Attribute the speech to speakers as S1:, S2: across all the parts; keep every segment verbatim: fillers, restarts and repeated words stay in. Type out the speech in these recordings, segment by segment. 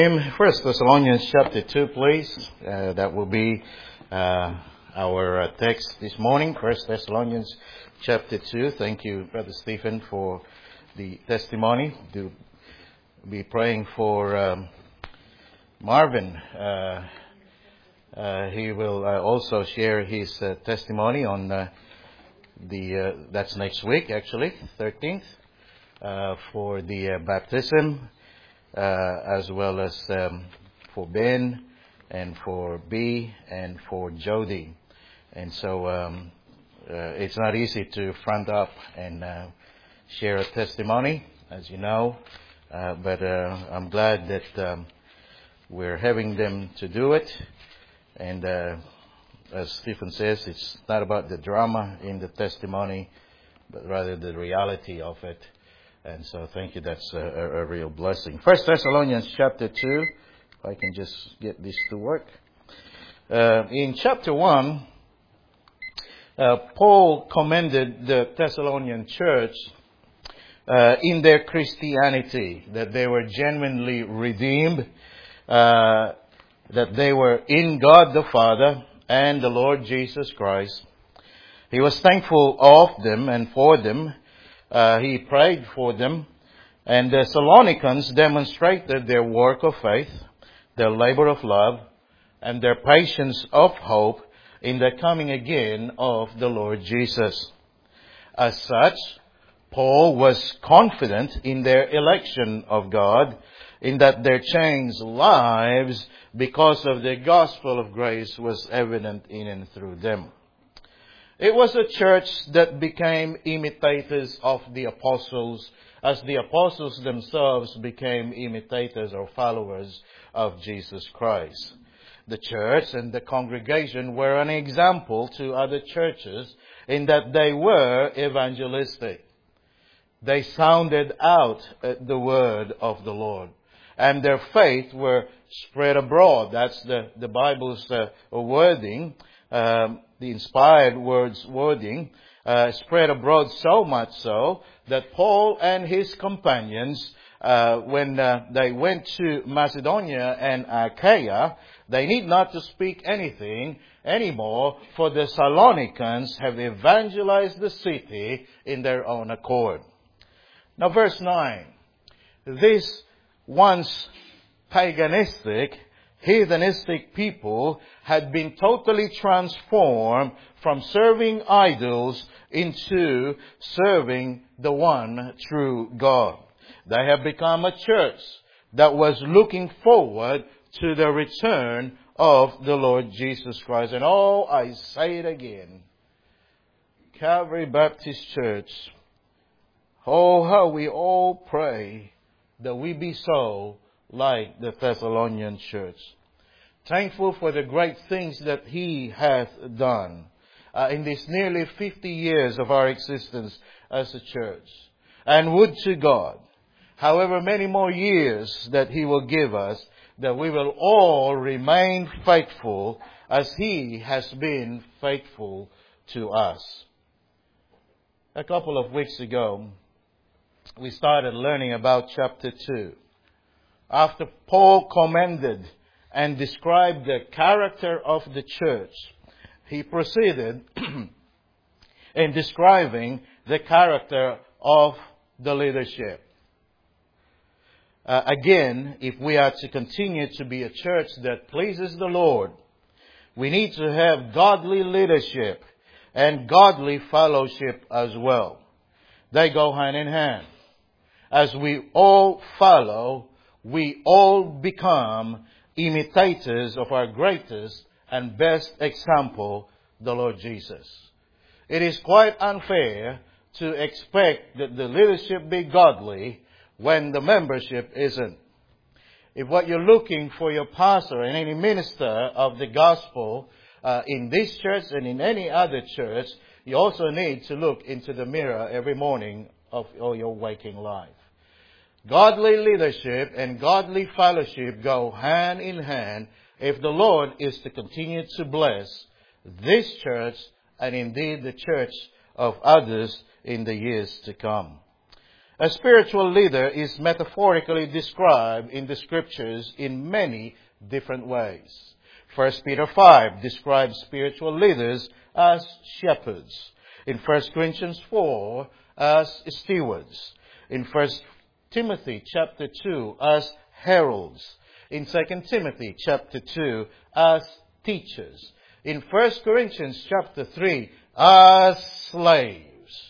S1: First Thessalonians chapter two, please. Uh, that will be uh, our uh, text this morning. First Thessalonians chapter two. Thank you, Brother Stephen, for the testimony. Do be praying for um, Marvin. Uh, uh, he will uh, also share his uh, testimony on uh, the. Uh, that's next week, actually, thirteenth, uh, for the uh, baptism. Uh, as well as um, for Ben and for B and for Jody. And so um, uh, it's not easy to front up and uh, share a testimony, as you know, uh, but uh, I'm glad that um, we're having them to do it. And uh, as Stephen says, it's not about the drama in the testimony, but rather the reality of it. And so thank you, that's a, a real blessing. First Thessalonians chapter two, if I can just get this to work. Uh, in chapter one, uh, Paul commended the Thessalonian church uh, in their Christianity, that they were genuinely redeemed, uh, that they were in God the Father and the Lord Jesus Christ. He was thankful of them and for them. Uh, he prayed for them, and the Thessalonians demonstrated their work of faith, their labor of love, and their patience of hope in the coming again of the Lord Jesus. As such, Paul was confident in their election of God, in that their changed lives because of the gospel of grace was evident in and through them. It was a church that became imitators of the apostles, as the apostles themselves became imitators or followers of Jesus Christ. The church and the congregation were an example to other churches in that they were evangelistic. They sounded out the word of the Lord, and their faith were spread abroad. That's the, the Bible's uh, wording. Um, the inspired words wording, uh, spread abroad so much so that Paul and his companions, uh, when uh, they went to Macedonia and Achaia, they need not to speak anything anymore, for the Thessalonians have evangelized the city in their own accord. Now verse nine. This once paganistic, heathenistic people had been totally transformed from serving idols into serving the one true God. They have become a church that was looking forward to the return of the Lord Jesus Christ. And oh, I say it again, Calvary Baptist Church, oh, how we all pray that we be so like the Thessalonian church. Thankful for the great things that He hath done uh, in these nearly fifty years of our existence as a church. And would to God, however many more years that He will give us, that we will all remain faithful as He has been faithful to us. A couple of weeks ago, we started learning about chapter two. After Paul commended and described the character of the church, he proceeded in describing the character of the leadership. Uh, again, if we are to continue to be a church that pleases the Lord, we need to have godly leadership and godly fellowship as well. They go hand in hand. As we all follow, we all become imitators of our greatest and best example, the Lord Jesus. It is quite unfair to expect that the leadership be godly when the membership isn't. If what you're looking for your pastor and any minister of the gospel uh, in this church and in any other church, you also need to look into the mirror every morning of all your waking life. Godly leadership and godly fellowship go hand in hand if the Lord is to continue to bless this church and indeed the church of others in the years to come. A spiritual leader is metaphorically described in the Scriptures in many different ways. First Peter five describes spiritual leaders as shepherds. In First Corinthians four, as stewards. In First Timothy chapter two, as heralds. In Second Timothy chapter two, as teachers. In First Corinthians chapter three, as slaves.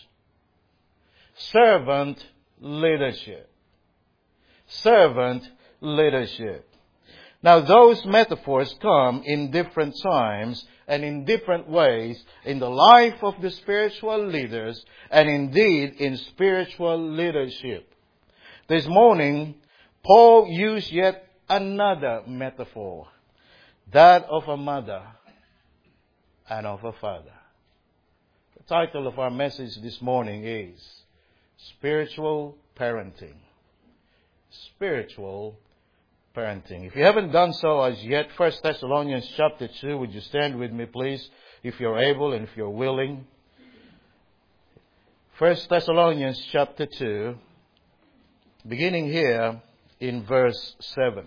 S1: Servant leadership. Servant leadership. Now those metaphors come in different times and in different ways in the life of the spiritual leaders and indeed in spiritual leadership. This morning, Paul used yet another metaphor, that of a mother and of a father. The title of our message this morning is Spiritual Parenting. Spiritual Parenting. If you haven't done so as yet, First Thessalonians chapter two, would you stand with me please, if you're able and if you're willing. First Thessalonians chapter two, beginning here in verse seven.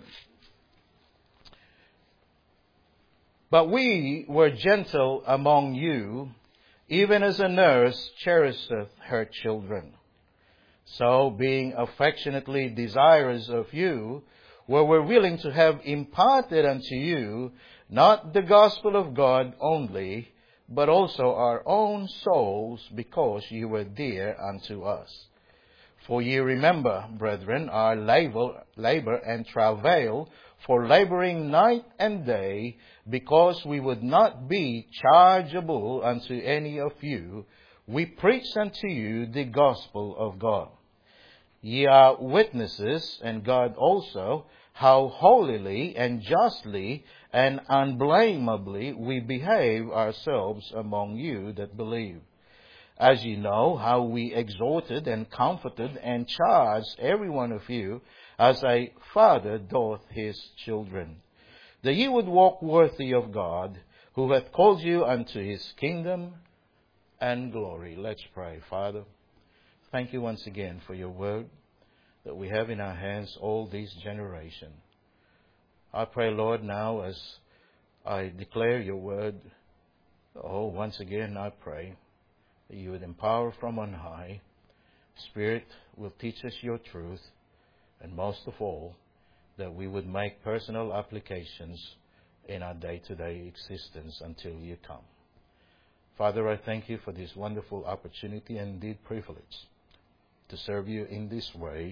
S1: But we were gentle among you, even as a nurse cherisheth her children. So, being affectionately desirous of you, we were willing to have imparted unto you not the gospel of God only, but also our own souls, because you were dear unto us. For ye remember, brethren, our labor, labor and travail, for laboring night and day, because we would not be chargeable unto any of you, we preach unto you the gospel of God. Ye are witnesses, and God also, how holily and justly and unblameably we behave ourselves among you that believe. As ye know, how we exhorted and comforted and charged every one of you, as a father doth his children, that ye would walk worthy of God, who hath called you unto his kingdom and glory. Let's pray. Father, thank you once again for your word that we have in our hands all this generation. I pray, Lord, now as I declare your word, oh, once again I pray that you would empower from on high. Spirit will teach us your truth, and most of all, that we would make personal applications in our day-to-day existence until you come. Father, I thank you for this wonderful opportunity and indeed privilege to serve you in this way.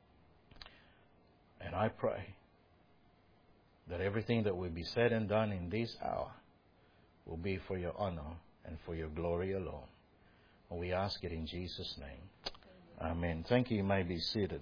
S1: And I pray that everything that will be said and done in this hour will be for your honor and for your glory alone. And we ask it in Jesus' name. Amen. Thank you. You may be seated.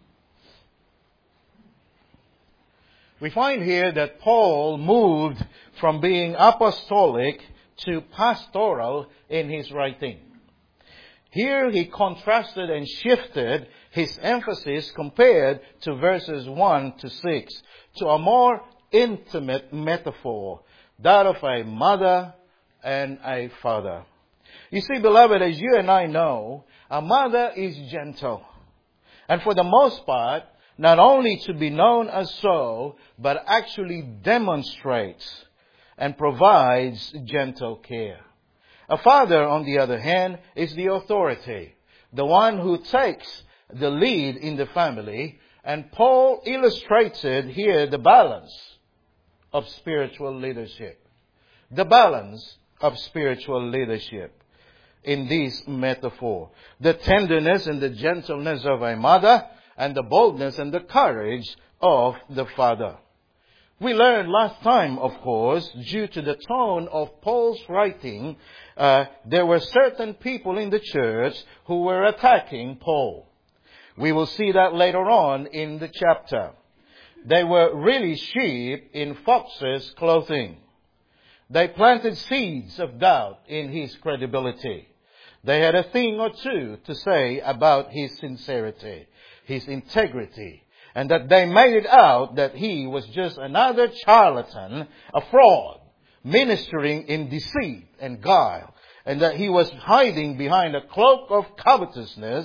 S1: We find here that Paul moved from being apostolic to pastoral in his writing. Here he contrasted and shifted his emphasis compared to verses one to six to a more intimate metaphor, that of a mother and a father. You see, beloved, as you and I know, a mother is gentle. And for the most part, not only to be known as so, but actually demonstrates and provides gentle care. A father, on the other hand, is the authority, the one who takes the lead in the family. And Paul illustrated here the balance of spiritual leadership. The balance of spiritual leadership in this metaphor. The tenderness and the gentleness of a mother, and the boldness and the courage of the father. We learned last time, of course, due to the tone of Paul's writing, uh, there were certain people in the church who were attacking Paul. We will see that later on in the chapter. They were really sheep in foxes' clothing. They planted seeds of doubt in his credibility. They had a thing or two to say about his sincerity, his integrity, and that they made it out that he was just another charlatan, a fraud, ministering in deceit and guile, and that he was hiding behind a cloak of covetousness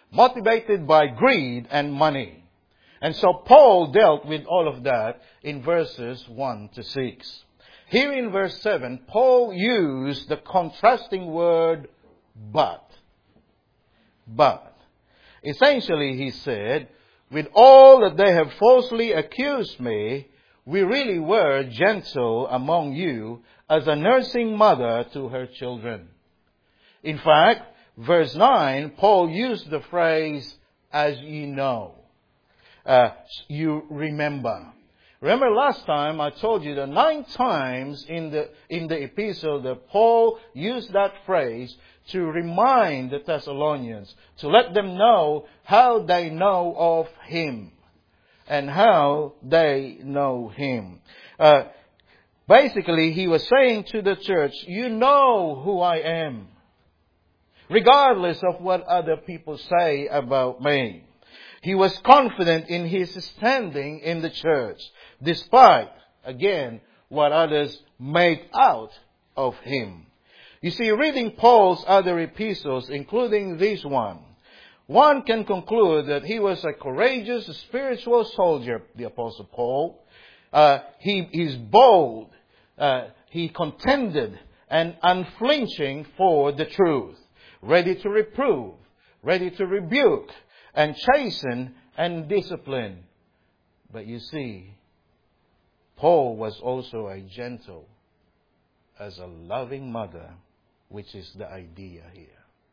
S1: motivated by greed and money. And so Paul dealt with all of that in verses one to six. Here in verse seven, Paul used the contrasting word but. But. Essentially, he said, with all that they have falsely accused me, we really were gentle among you as a nursing mother to her children. In fact, verse nine, Paul used the phrase, as ye know. Uh, you remember. Remember last time I told you that nine times in the, in the epistle that Paul used that phrase to remind the Thessalonians, to let them know how they know of Him and how they know Him. Uh, basically, he was saying to the church, you know who I am, regardless of what other people say about me. He was confident in his standing in the church, despite, again, what others make out of him. You see, reading Paul's other epistles, including this one, one can conclude that he was a courageous spiritual soldier, the Apostle Paul. Uh, he is bold. Uh, he contended and unflinching for the truth, ready to reprove, ready to rebuke, and chasten and discipline. But you see, Paul was also a gentle as a loving mother, which is the idea here.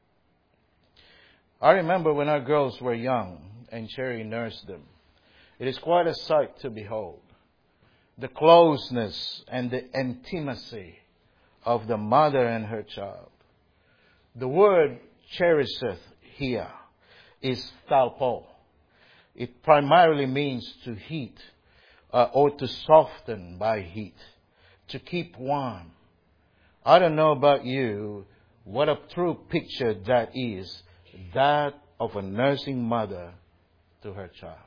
S1: I remember when our girls were young and Cherry nursed them. It is quite a sight to behold. The closeness and the intimacy of the mother and her child. The word cherisheth here is stalpo. It primarily means to heat uh, or to soften by heat, to keep warm. I don't know about you, what a true picture that is, that of a nursing mother to her child.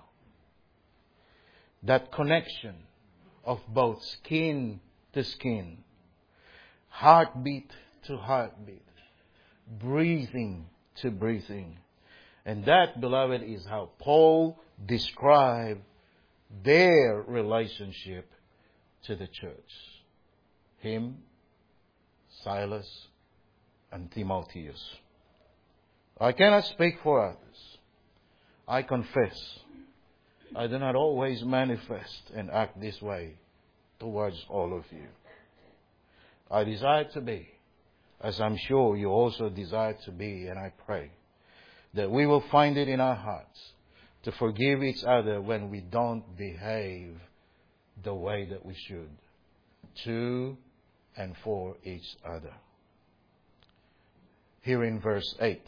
S1: That connection of both skin to skin, heartbeat to heartbeat, breathing to breathing. And that, beloved, is how Paul described their relationship to the church. Him, Silas, and Timotheus. I cannot speak for others. I confess, I do not always manifest and act this way towards all of you. I desire to be, as I'm sure you also desire to be, and I pray that we will find it in our hearts to forgive each other when we don't behave the way that we should, to and for each other. Here in verse eight.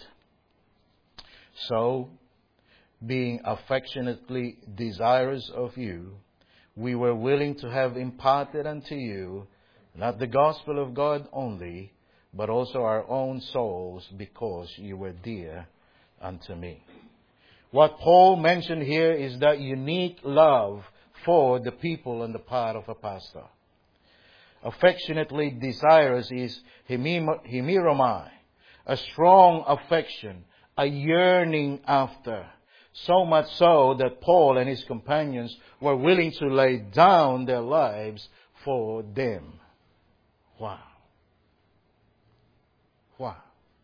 S1: So, being affectionately desirous of you, we were willing to have imparted unto you not the gospel of God only, but also our own souls, because you were dear unto me. What Paul mentioned here is that unique love for the people on the part of a pastor. Affectionately desirous is hemeromai, a strong affection, a yearning after. So much so that Paul and his companions were willing to lay down their lives for them. Wow. Wow.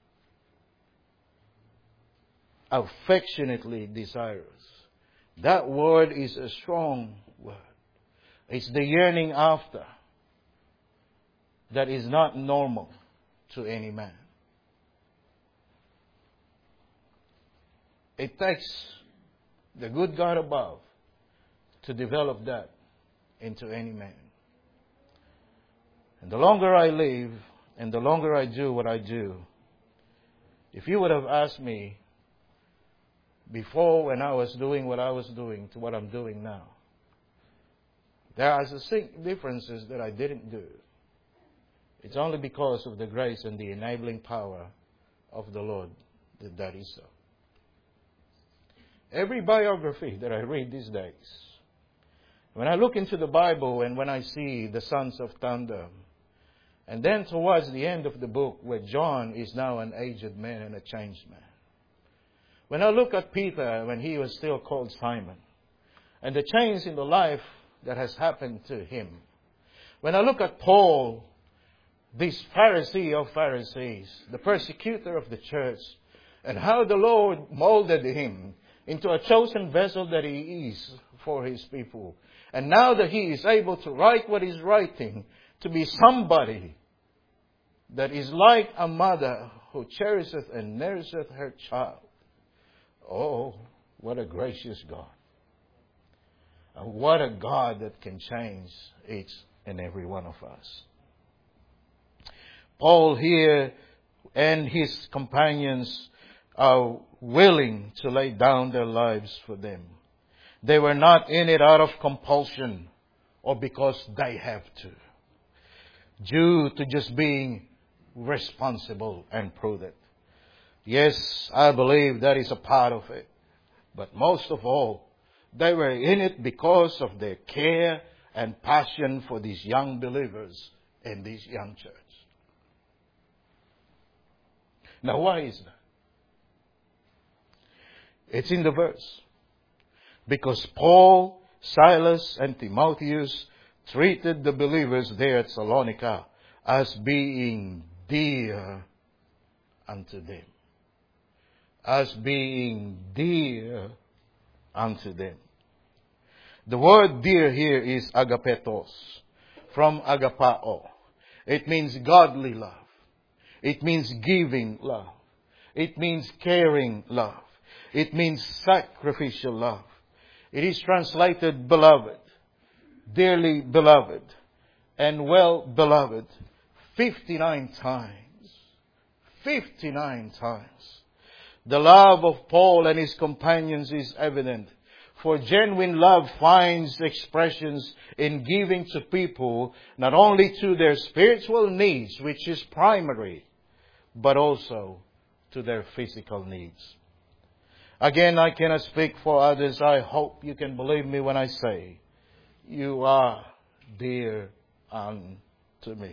S1: Affectionately desirous. That word is a strong word. It's the yearning after that is not normal to any man. It takes the good God above to develop that into any man. And the longer I live and the longer I do what I do, if you would have asked me before when I was doing what I was doing to what I'm doing now, there are distinct differences that I didn't do. It's only because of the grace and the enabling power of the Lord that that is so. Every biography that I read these days, when I look into the Bible and when I see the sons of thunder, and then towards the end of the book where John is now an aged man and a changed man, When I look at Peter when he was still called Simon, and the change in the life that has happened to him. When I look at Paul, this Pharisee of Pharisees, the persecutor of the church, and how the Lord molded him into a chosen vessel that he is for His people. And now that he is able to write what he's writing, to be somebody that is like a mother who cherisheth and nourisheth her child. Oh, what a gracious God. And what a God that can change each and every one of us. Paul here and his companions are willing to lay down their lives for them. They were not in it out of compulsion or because they have to. Due to just being responsible and prudent. Yes, I believe that is a part of it. But most of all, they were in it because of their care and passion for these young believers in this young church. Now, why is that? It's in the verse. Because Paul, Silas, and Timotheus treated the believers there at Salonica as being dear unto them. As being dear unto them. The word dear here is agapetos, from agapao. It means godly love. It means giving love. It means caring love. It means sacrificial love. It is translated beloved, dearly beloved, and well beloved, fifty-nine times. fifty-nine times. The love of Paul and his companions is evident. For genuine love finds expressions in giving to people, not only to their spiritual needs, which is primary, but also to their physical needs. Again, I cannot speak for others. I hope you can believe me when I say, you are dear unto me.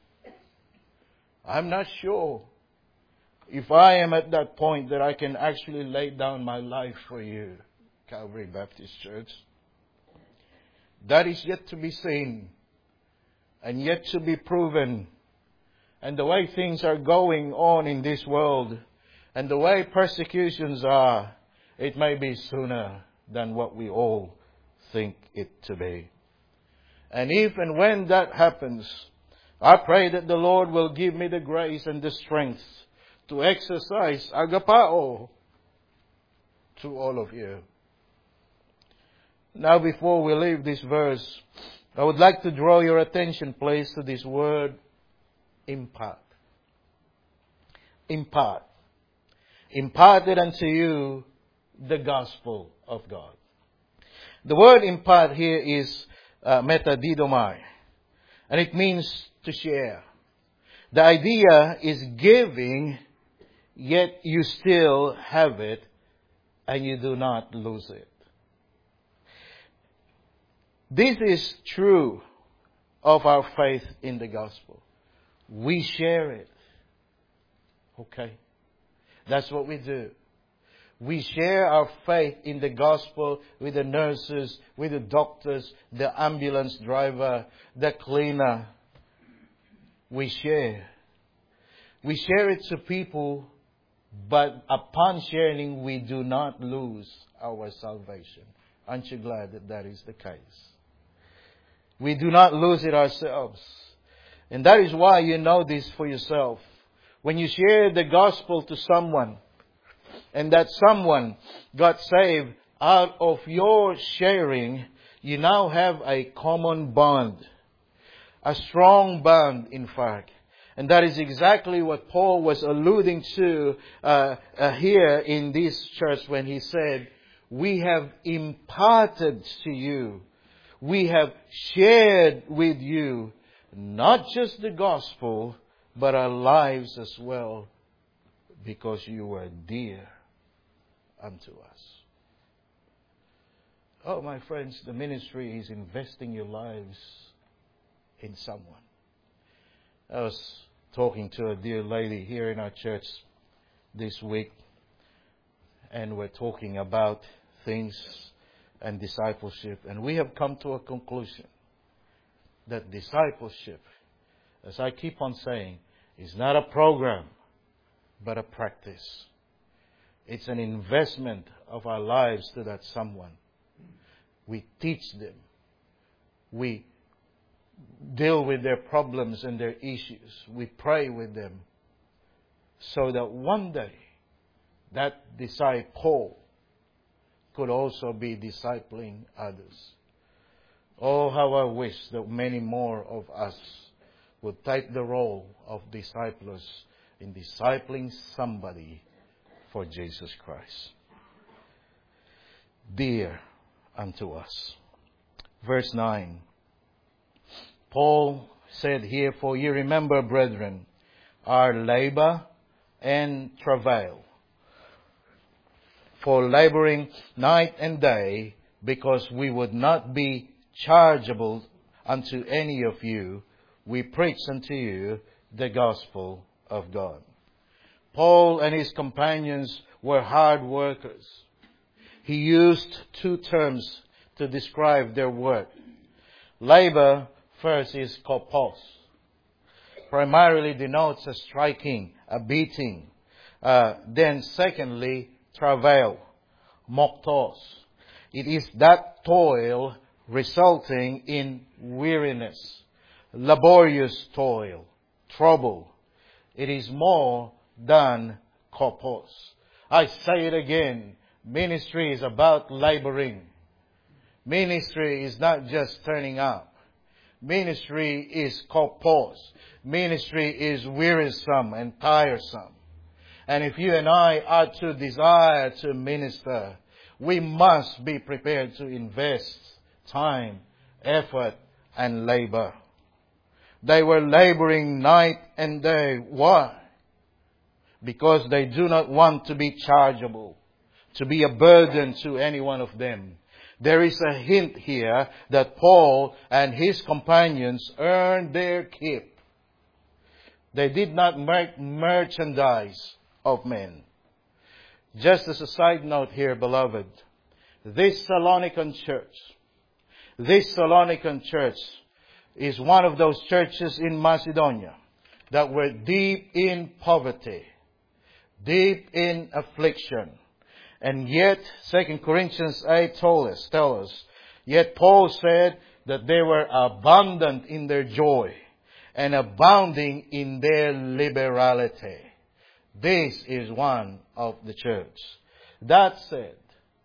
S1: I'm not sure if I am at that point that I can actually lay down my life for you, Calvary Baptist Church. That is yet to be seen and yet to be proven. And the way things are going on in this world and the way persecutions are, it may be sooner than what we all think it to be. And if and when that happens, I pray that the Lord will give me the grace and the strength to exercise agapao to all of you. Now, before we leave this verse, I would like to draw your attention, please, to this word, impart. Impart. Imparted unto you the gospel of God. The word impart here is uh, metadidomai, and it means to share. The idea is giving, yet you still have it, and you do not lose it. This is true of our faith in the gospel. We share it. Okay? That's what we do. We share our faith in the gospel with the nurses, with the doctors, the ambulance driver, the cleaner. We share. We share it to people, but upon sharing, we do not lose our salvation. Aren't you glad that that is the case? We do not lose it ourselves. And that is why you know this for yourself. When you share the gospel to someone, and that someone got saved out of your sharing, you now have a common bond. A strong bond, in fact. And that is exactly what Paul was alluding to uh, uh, here in this church when he said, we have imparted to you, we have shared with you, not just the gospel, but our lives as well, because you were dear unto us. Oh, my friends, the ministry is investing your lives in someone. I was talking to a dear lady here in our church this week, and we're talking about things and discipleship. And we have come to a conclusion that discipleship, as I keep on saying, is not a program, but a practice. It's an investment of our lives to that someone. We teach them. We deal with their problems and their issues. We pray with them so that one day that disciple could also be discipling others. Oh, how I wish that many more of us would take the role of disciples in discipling somebody for Jesus Christ. Dear unto us. Verse nine. Paul said here, for ye remember, brethren, our labor and travail, for laboring night and day, because we would not be chargeable unto any of you, we preach unto you the gospel of God. Paul and his companions were hard workers. He used two terms to describe their work. Labor, first, is kopos. Primarily denotes a striking, a beating. Uh, then secondly, travail, moktos. It is that toil resulting in weariness, laborious toil, trouble. It is more than kopos. I say it again. Ministry is about laboring. Ministry is not just turning up. Ministry is kopos. Ministry is wearisome and tiresome. And if you and I are to desire to minister, we must be prepared to invest time, effort, and labor. They were laboring night and day. Why? Because they do not want to be chargeable, to be a burden to any one of them. There is a hint here that Paul and his companions earned their keep. They did not make merchandise of men. Just as a side note here, beloved, this Thessalonican church, this Thessalonican church is one of those churches in Macedonia that were deep in poverty, deep in affliction. And yet, Second Corinthians eight told us, tell us, yet Paul said that they were abundant in their joy and abounding in their liberality. This is one of the church. That said,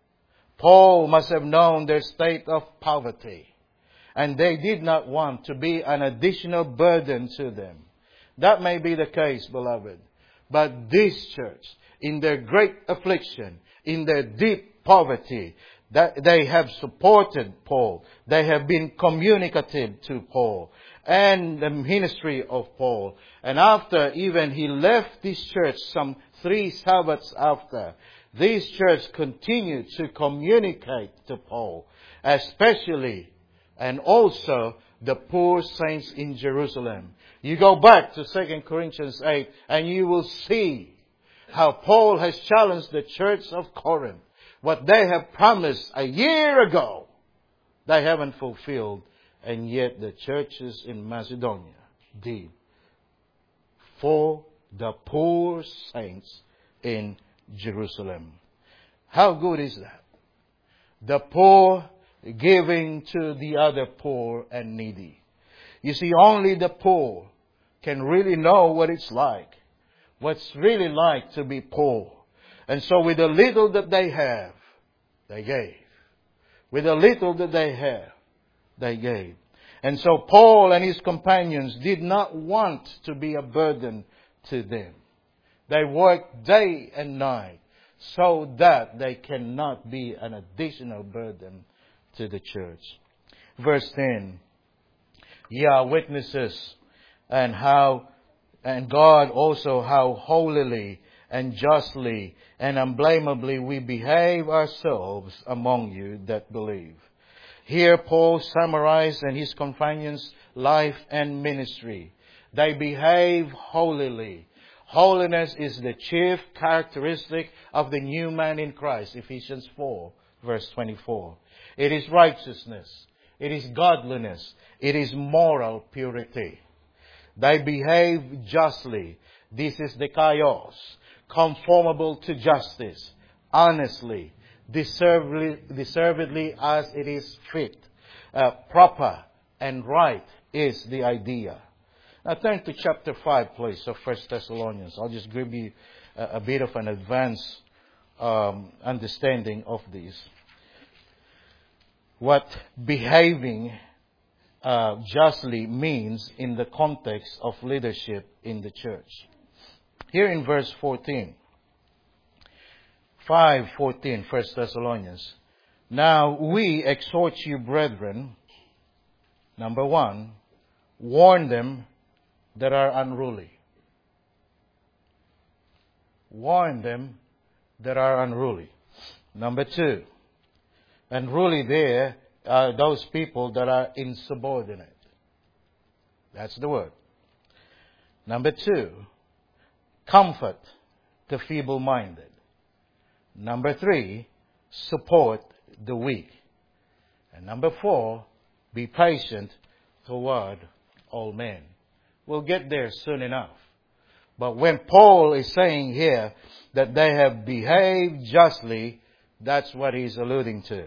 S1: Paul must have known their state of poverty, and they did not want to be an additional burden to them. That may be the case, beloved. But this church, in their great affliction, in their deep poverty, that they have supported Paul. They have been communicative to Paul and the ministry of Paul. And after even he left this church some three Sabbaths after, this church continued to communicate to Paul, especially and also the poor saints in Jerusalem. You go back to Second Corinthians eight and you will see how Paul has challenged the church of Corinth. What they have promised a year ago, they haven't fulfilled. And yet the churches in Macedonia did. For the poor saints in Jerusalem. How good is that? The poor giving to the other poor and needy. You see, only the poor can really know what it's like. What's really like to be poor. And so with the little that they have, they gave. With the little that they have, they gave. And so Paul and his companions did not want to be a burden to them. They worked day and night so that they cannot be an additional burden to the church. Verse ten. Ye are witnesses, and how And God also how holily and justly and unblameably we behave ourselves among you that believe. Here Paul summarized and his companions' life and ministry. They behave holily. Holiness is the chief characteristic of the new man in Christ. Ephesians four, verse twenty-four. It is righteousness. It is godliness. It is moral purity. They behave justly. This is the kaios. Conformable to justice. Honestly. Deservedly, deservedly as it is fit. Uh, proper and right is the idea. Now turn to chapter five, please, of First Thessalonians. I'll just give you a, a bit of an advanced um, understanding of this. What behaving uh, justly means in the context of leadership in the church. Here in verse fourteen, five fourteen, First Thessalonians. Now we exhort you, brethren, number one, warn them that are unruly. Warn them that are unruly. Number two, unruly there are those people that are insubordinate. That's the word. Number two, comfort the feeble-minded. Number three, support the weak. And number four, be patient toward all men. We'll get there soon enough. But when Paul is saying here that they have behaved justly, that's what he's alluding to.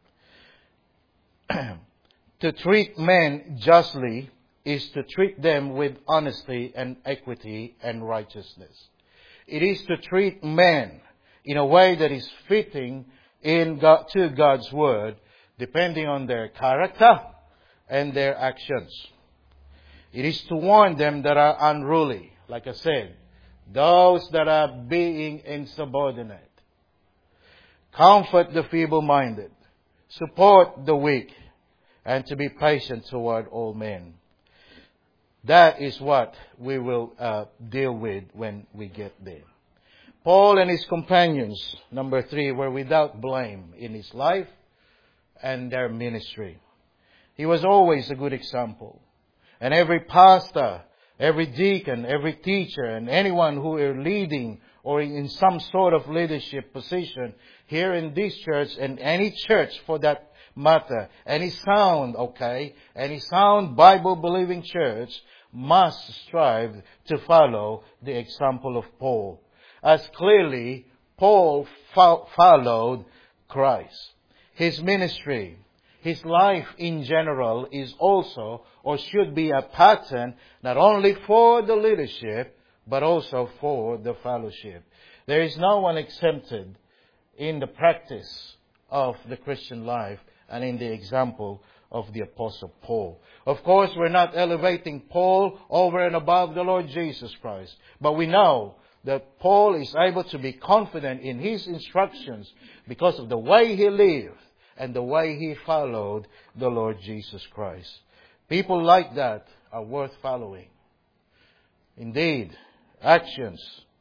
S1: To treat men justly is to treat them with honesty and equity and righteousness. It is to treat men in a way that is fitting in God, to God's word, depending on their character and their actions. It is to warn them that are unruly, like I said, those that are being insubordinate. Comfort the feeble-minded, support the weak, and to be patient toward all men. That is what we will uh, deal with when we get there. Paul and his companions, number three, were without blame in his life and their ministry. He was always a good example. And every pastor, every deacon, every teacher, and anyone who is leading or in some sort of leadership position here in this church and any church for that matter, any sound, okay, any sound Bible-believing church must strive to follow the example of Paul. As clearly, Paul fo- followed Christ. His ministry, his life in general is also or should be a pattern not only for the leadership but also for the fellowship. There is no one exempted in the practice of the Christian life and in the example of the Apostle Paul. Of course, we're not elevating Paul over and above the Lord Jesus Christ, but we know that Paul is able to be confident in his instructions because of the way he lived and the way he followed the Lord Jesus Christ. People like that are worth following. Indeed, actions,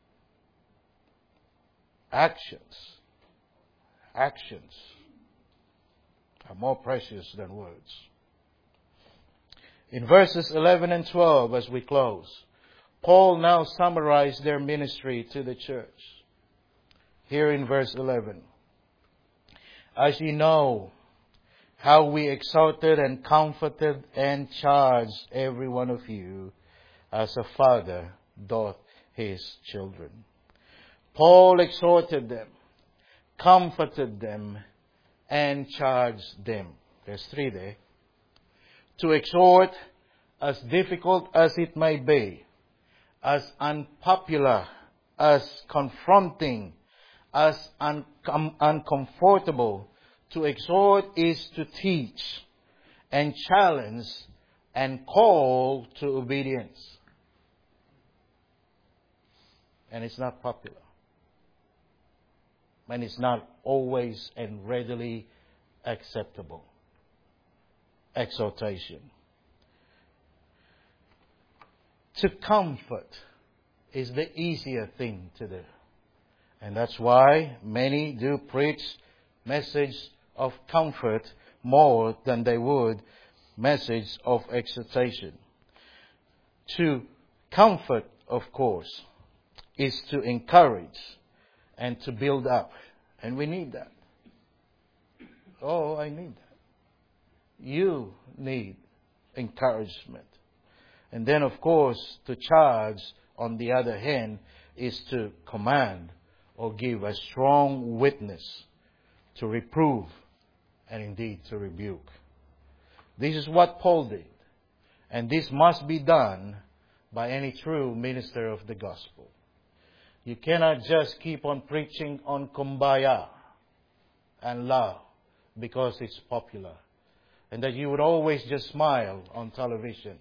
S1: actions, actions are more precious than words. In verses eleven and twelve, as we close, Paul now summarized their ministry to the church. Here in verse eleven. As ye know, how we exhorted and comforted and charged every one of you, as a father doth his children. Paul exhorted them, comforted them, and charged them. There's three there. To exhort, as difficult as it may be, as unpopular, as confronting, as un- uncomfortable. To exhort is to teach and challenge and call to obedience. And it's not popular. And it's not always and readily acceptable. Exhortation. To comfort is the easier thing to do. And that's why many do preach message of comfort more than they would message of exhortation. To comfort, of course, is to encourage and to build up. And we need that. Oh, I need that. You need encouragement. And then, of course, to charge, on the other hand, is to command or give a strong witness, to reprove, and indeed to rebuke. This is what Paul did. And this must be done by any true minister of the gospel. You cannot just keep on preaching on kumbaya and love because it's popular, and that you would always just smile on television.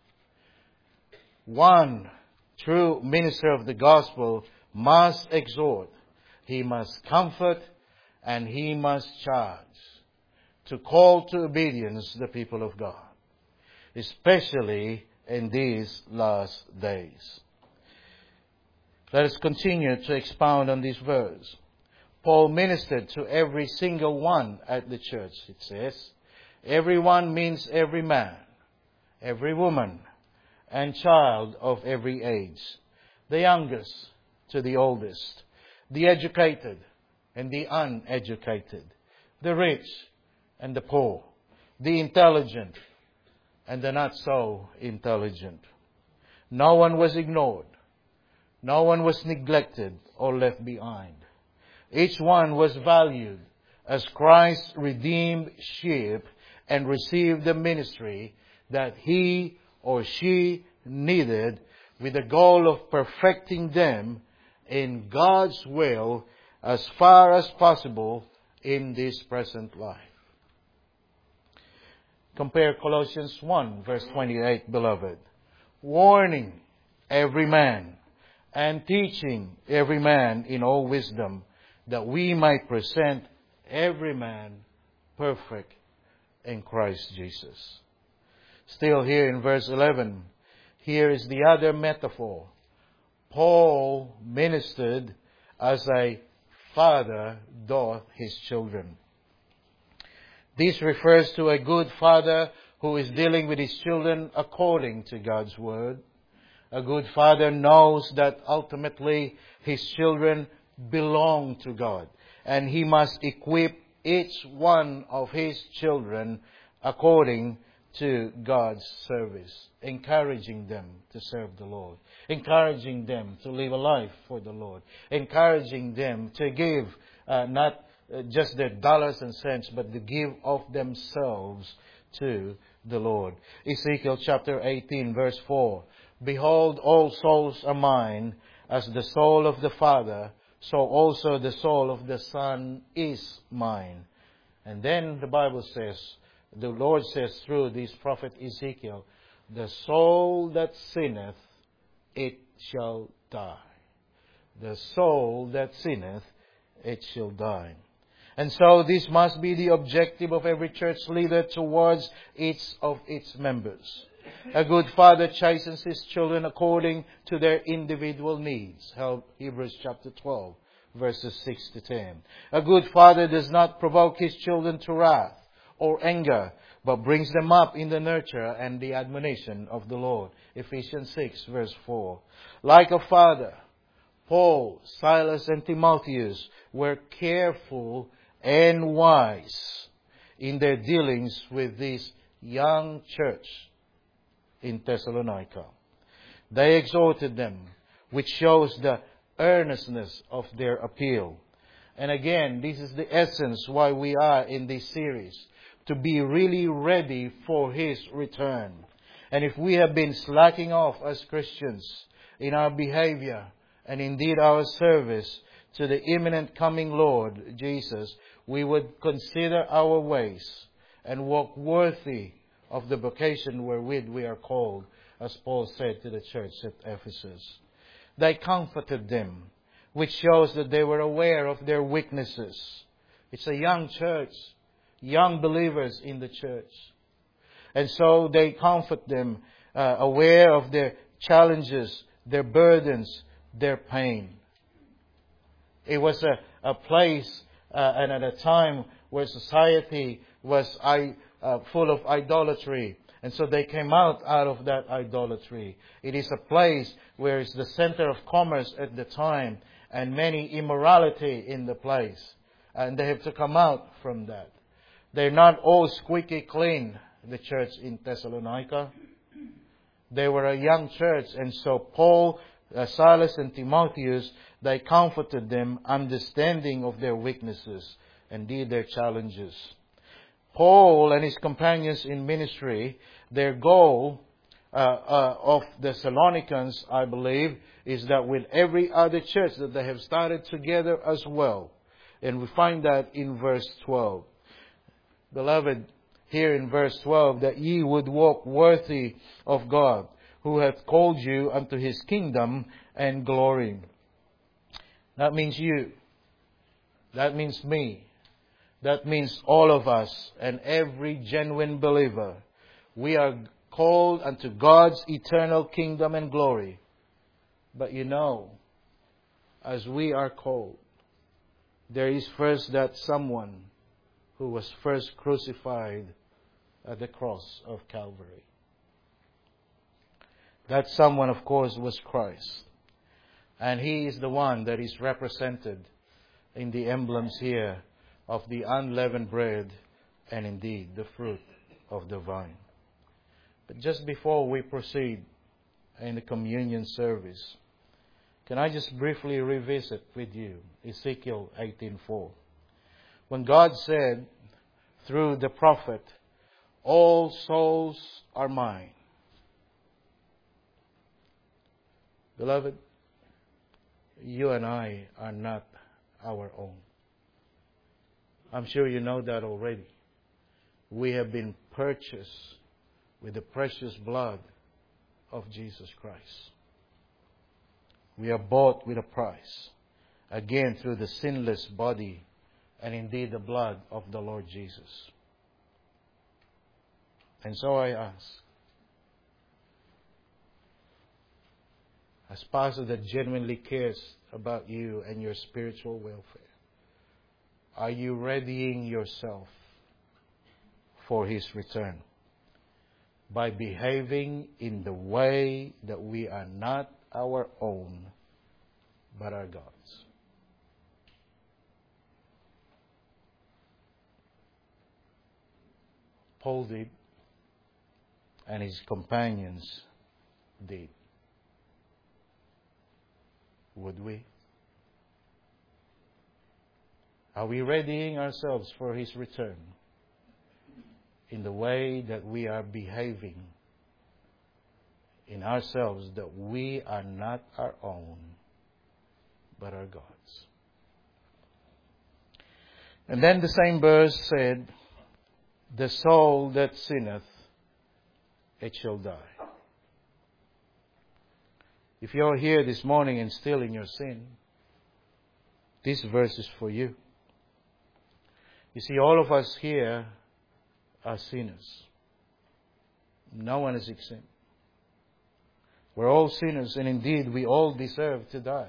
S1: One true minister of the gospel must exhort, he must comfort, and he must charge to call to obedience the people of God, especially in these last days. Let us continue to expound on this verse. Paul ministered to every single one at the church, it says. Everyone means every man, every woman, and child of every age. The youngest to the oldest, the educated and the uneducated, the rich and the poor, the intelligent and the not so intelligent. No one was ignored. No one was neglected or left behind. Each one was valued as Christ's redeemed sheep and received the ministry that he or she needed, with the goal of perfecting them in God's will as far as possible in this present life. Compare Colossians one, verse twenty-eight, beloved. Warning every man and teaching every man in all wisdom, that we might present every man perfect in Christ Jesus. Still here in verse eleven, here is the other metaphor. Paul ministered as a father doth his children. This refers to a good father who is dealing with his children according to God's word. A good father knows that ultimately his children belong to God, and he must equip each one of his children according to God's service, encouraging them to serve the Lord, encouraging them to live a life for the Lord, encouraging them to give uh, not uh, just their dollars and cents, but to give of themselves to the Lord. Ezekiel chapter eighteen, verse four. Behold, all souls are mine, as the soul of the Father, so also the soul of the Son is mine. And then the Bible says, the Lord says through this prophet Ezekiel, the soul that sinneth, it shall die. The soul that sinneth, it shall die. And so this must be the objective of every church leader towards each of its members. A good father chastens his children according to their individual needs. Hebrews chapter twelve, verses six to ten. A good father does not provoke his children to wrath or anger, but brings them up in the nurture and the admonition of the Lord. Ephesians six, verse four. Like a father, Paul, Silas, and Timotheus were careful and wise in their dealings with this young church in Thessalonica. They exhorted them, which shows the earnestness of their appeal. And again, this is the essence why we are in this series, to be really ready for His return. And if we have been slacking off as Christians in our behavior and indeed our service to the imminent coming Lord Jesus, we would consider our ways and walk worthy of the vocation wherewith we are called, as Paul said to the church at Ephesus. They comforted them, which shows that they were aware of their weaknesses. It's a young church, young believers in the church. And so they comfort them, uh, aware of their challenges, their burdens, their pain. It was a, a place uh, and at a time where society was I, uh, full of idolatry And so they came out out of that idolatry. It is a place where it's the center of commerce at the time and many immorality in the place. And they have to come out from that. They're not all squeaky clean, the church in Thessalonica. They were a young church, and so Paul, uh, Silas and Timotheus, they comforted them, understanding of their weaknesses, indeed their challenges. Paul and his companions in ministry, their goal uh, uh, of Thessalonians, I believe, is that with every other church that they have started together as well. And we find that in verse twelve. Beloved, here in verse twelve, that ye would walk worthy of God, who hath called you unto His kingdom and glory. That means you. That means me. That means all of us and every genuine believer. We are called unto God's eternal kingdom and glory. But you know, as we are called, there is first that someone who was first crucified at the cross of Calvary. That someone, of course, was Christ. And He is the one that is represented in the emblems here of the unleavened bread and indeed the fruit of the vine. But just before we proceed in the communion service, can I just briefly revisit with you Ezekiel eighteen four? When God said through the prophet, all souls are mine. Beloved, you and I are not our own. I'm sure you know that already. We have been purchased with the precious blood of Jesus Christ. We are bought with a price. Again, through the sinless body and indeed the blood of the Lord Jesus. And so I ask, as pastor that genuinely cares about you and your spiritual welfare, are you readying yourself for His return by behaving in the way that we are not our own, but our God's? Paul did, and his companions did. Would we? Are we readying ourselves for His return in the way that we are behaving in ourselves, that we are not our own, but our God's? And then the same verse said, the soul that sinneth, it shall die. If you're here this morning and still in your sin, this verse is for you. You see, all of us here are sinners. No one is exempt. We're all sinners, and indeed we all deserve to die.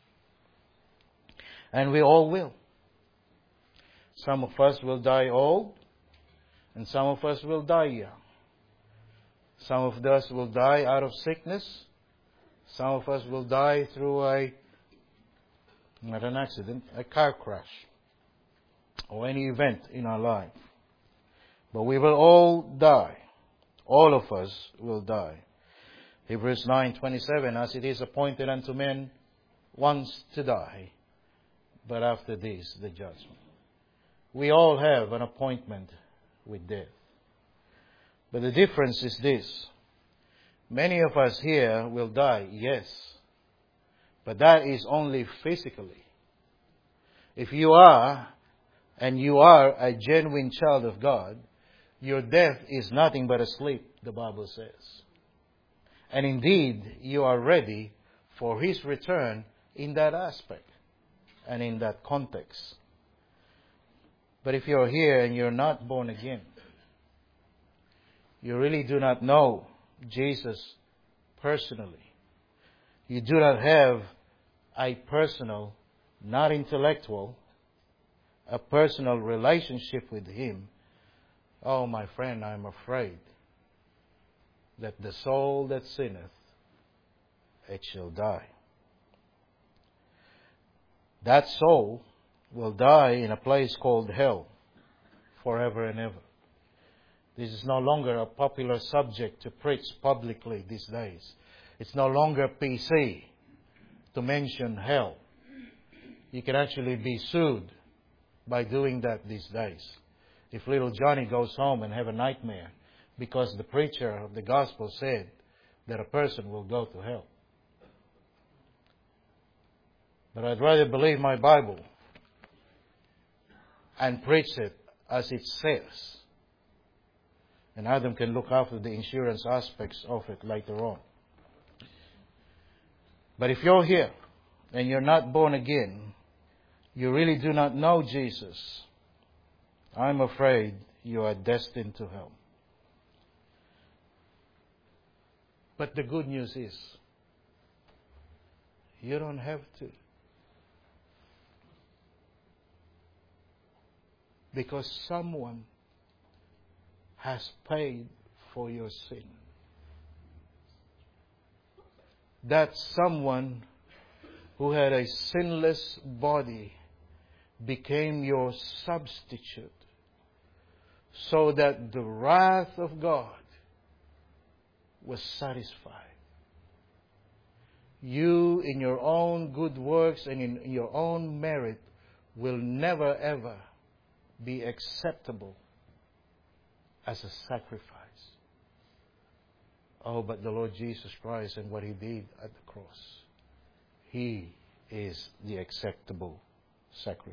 S1: And we all will. Some of us will die old, and some of us will die young. Some of us will die out of sickness. Some of us will die through a, not an accident, a car crash, or any event in our life. But we will all die. All of us will die. Hebrews nine twenty-seven, as it is appointed unto men once to die, but after this the judgment. We all have an appointment with death. But the difference is this. Many of us here will die, yes. But that is only physically. If you are, and you are a genuine child of God, your death is nothing but a sleep, the Bible says. And indeed, you are ready for His return in that aspect and in that context. But if you're here and you're not born again, you really do not know Jesus personally. You do not have a personal, not intellectual, a personal relationship with Him. Oh, my friend, I'm afraid that the soul that sinneth, it shall die. That soul will die in a place called hell forever and ever. This is no longer a popular subject to preach publicly these days. It's no longer P C to mention hell. You can actually be sued by doing that these days. If little Johnny goes home and have a nightmare because the preacher of the gospel said that a person will go to hell. But I'd rather believe my Bible and preach it as it says. And Adam can look after the insurance aspects of it later on. But if you're here and you're not born again, you really do not know Jesus, I'm afraid you are destined to hell. But the good news is, you don't have to. Because someone has paid for your sin. That someone who had a sinless body became your substitute, so that the wrath of God was satisfied. You, in your own good works and in your own merit, will never ever be acceptable as a sacrifice. Oh, but the Lord Jesus Christ and what He did at the cross, He is the acceptable sacrifice.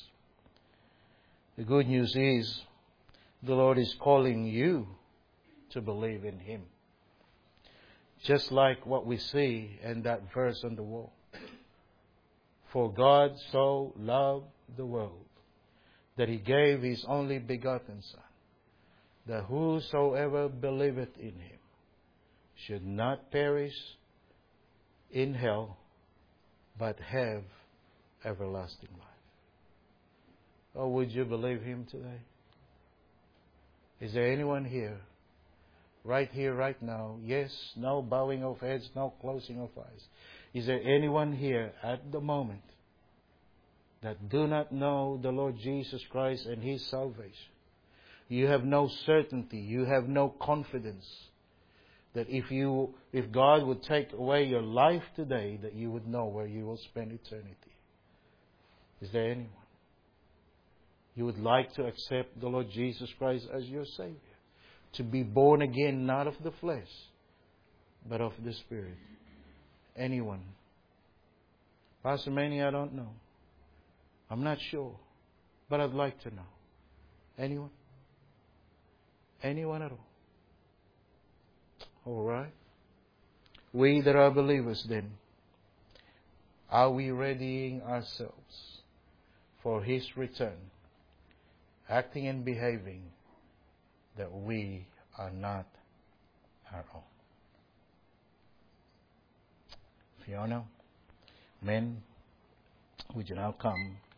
S1: The good news is, the Lord is calling you to believe in Him. Just like what we see in that verse on the wall. For God so loved the world that He gave His only begotten Son, that whosoever believeth in Him should not perish in hell, but have everlasting life. Oh, would you believe Him today? Is there anyone here, right here, right now? Yes, no bowing of heads, no closing of eyes. Is there anyone here at the moment that do not know the Lord Jesus Christ and His salvation? You have no certainty, you have no confidence that if you, if God would take away your life today, that you would know where you will spend eternity. Is there anyone? You would like to accept the Lord Jesus Christ as your Savior, to be born again, not of the flesh, but of the Spirit. Anyone? Pastor Manny, I don't know. I'm not sure, but I'd like to know. Anyone? Anyone at all? All right. We that are believers then, are we readying ourselves for His return, acting and behaving that we are not our own? Fiona, men, would you now come?